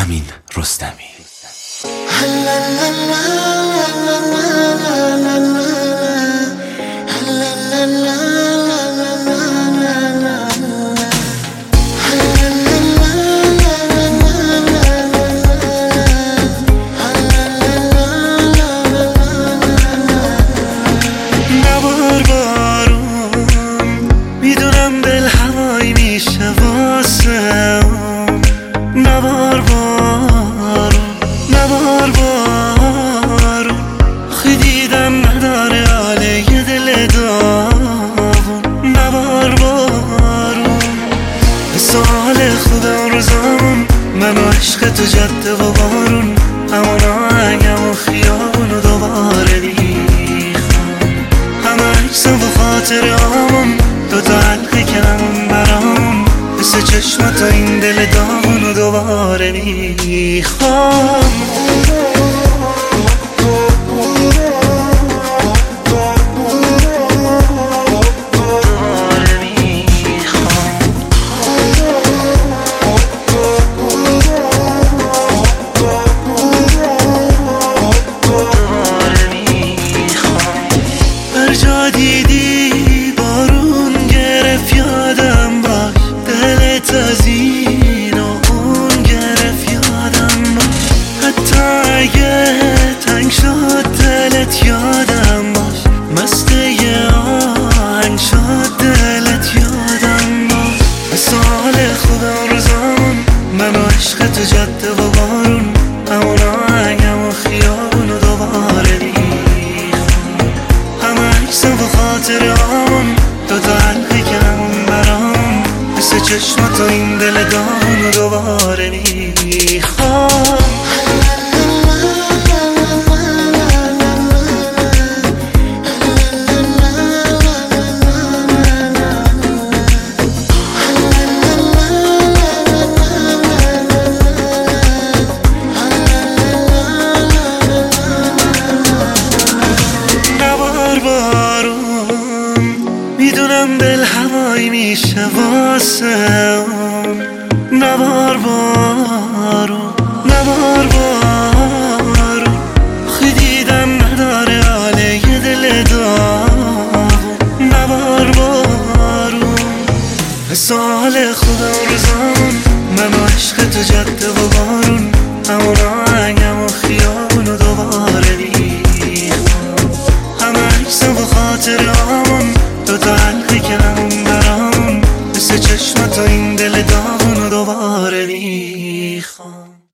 امین رستمی. خودم روزامون من و عشق تو جاده و بارون، همون آهنگم و خیابون و دوباره میخوام. همه عکسم و خاطرامون دوتا حلقه کردم برامون، مثل چشمات و این دل دامون و دوباره میخوام. دیدی بارون گرفت یادم باش، دلت از این و اون گرفت یادم باش، حتی اگه تنگ شد دلت یادم باش، مست یه آهنگ شد دلت یادم باش. مثال خودم روزامون من و عشق تو جاده و بارون، همون آهنگم و خیابون و دوباره خاطرامون دوتا حلقه کردم برام، مثل چشمات و این دل دامون و دوباره میخوام. میدونم دل هوایی میشه واسه اون، نبار بارون نبار بارون، خی دیدم نداره حاله یه دل داغون، نبار بارون. مثال خودم روزامون من و عشق تو جاده و بارون، همون آهنگم و خیابون و دوباره میخوام. همه عکسم و خاطرامون دوتا حلقه کردم برام، مثل چشمات و این دل داغون و دوباره میخوام.